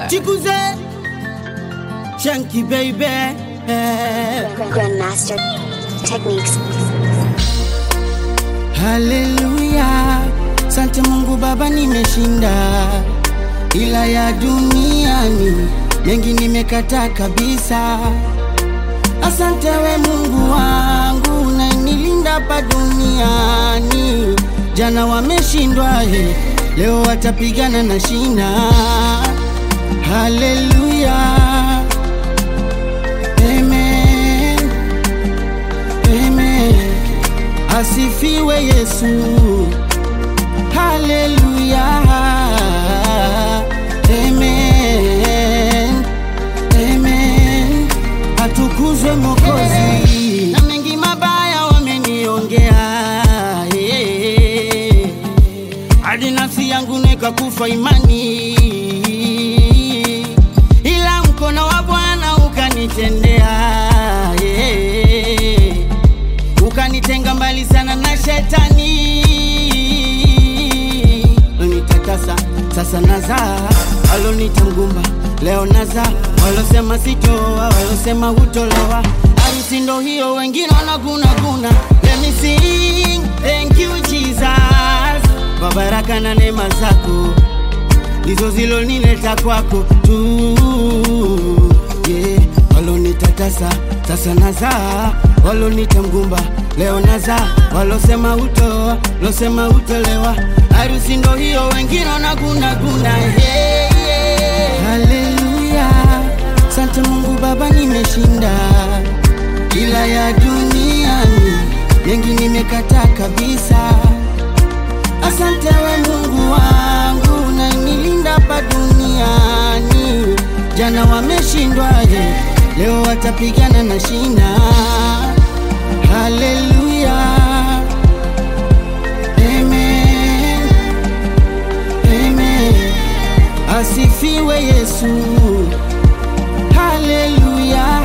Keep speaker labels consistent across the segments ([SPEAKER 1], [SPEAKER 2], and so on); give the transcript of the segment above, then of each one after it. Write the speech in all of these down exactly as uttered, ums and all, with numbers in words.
[SPEAKER 1] Chikuze Shanky baby
[SPEAKER 2] Grandmaster Techniques.
[SPEAKER 1] Hallelujah, Sante Mungu Baba nimeshinda, ila ya duniani mengi nimekata kabisa. Asante we Mungu wangu na nilinda pa duniani. Jana wameshindwa he, leo watapigana na shina. Hallelujah, amen, amen. Asifiwe Yesu. Hallelujah, amen, amen. Atukuzwe Mwokozi. Na mengi mabaya wameniongea, hey. Hadi nafsi yangu nikakufa imani, ila mkono wa Bwana ukanitendea, hey. Ukanitenga mbali sana na shetani. Unitakasa sasa nazaa, walonita mgumba leo nazaa. Walosema sitoa, walosema hutolewa, harusi ndo hiyo wengine wanaguna guna. Let me sing, thank you Jesus, kwa baraka na neema zako ndizo zilonileta kwako tu, yeah. Walonitatasa sasa nazaa, walonita mgumba leo nazaa. Walosema hutoa, walosema hutolewa, harusi ndo hiyo wengine wanaguna guna, yeah, yeah. Hallelujah, Sante Mungu Baba nimeshinda, ila ya duniani mengi nimekata kabisa. Asante we Mungu wangu na nilinda pa duniani. Jana wameshindwa he, leo watapigana na shina. Hallelujah, amen, amen. Asifiwe Yesu. Hallelujah,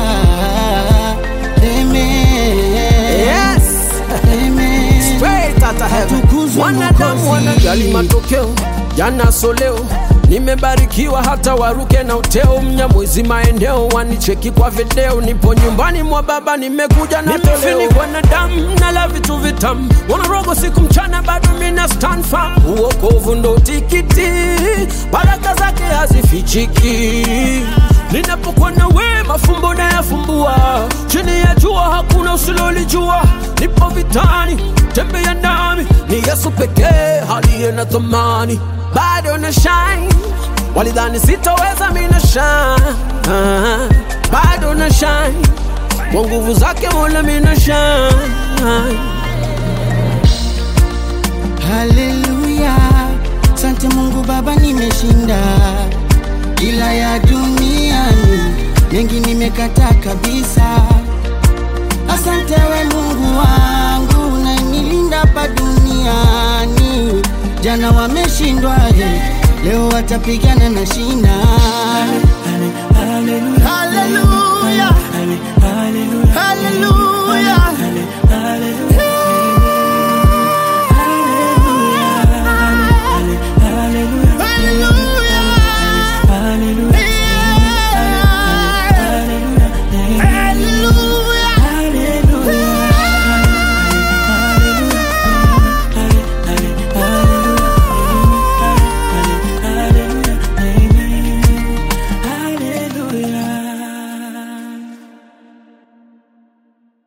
[SPEAKER 1] amen.
[SPEAKER 3] Yes,
[SPEAKER 1] amen.
[SPEAKER 3] Straight out of heaven. Wanadamu wanajali matokeo, jana soleo. Nimebarikiwa hata waruke na uteo. Mnyamwezi maeneo wanicheki kwa video. Nipo nyumbani mwa Baba nimekuja na toleo. Nimefinikwa na damu nala vitu vitamu. Wanarogo siku mchana bado mina stand firm. Uokovu ndo tikiti, baraka zake hazifichiki. Ninapokuwa na we mafumbo na yafumbua. Chini ya jua hakuna usilolijua. Nipo vitani, tembea nami. Ni Yesu pekee aliye na thamani. Bado na shine, walidhani sitoweza mina shine. Bado na shine, kwa nguvu zake Mola mina shine.
[SPEAKER 1] Hallelujah, Sante Mungu Baba nimeshinda, ila ya duniani mengi nimekata kabisa. Asante we Mungu wangu na nilinda pa duniani. Jana wameshindwa he, leo watapigana na shina. Hallelujah, hallelujah, hallelujah.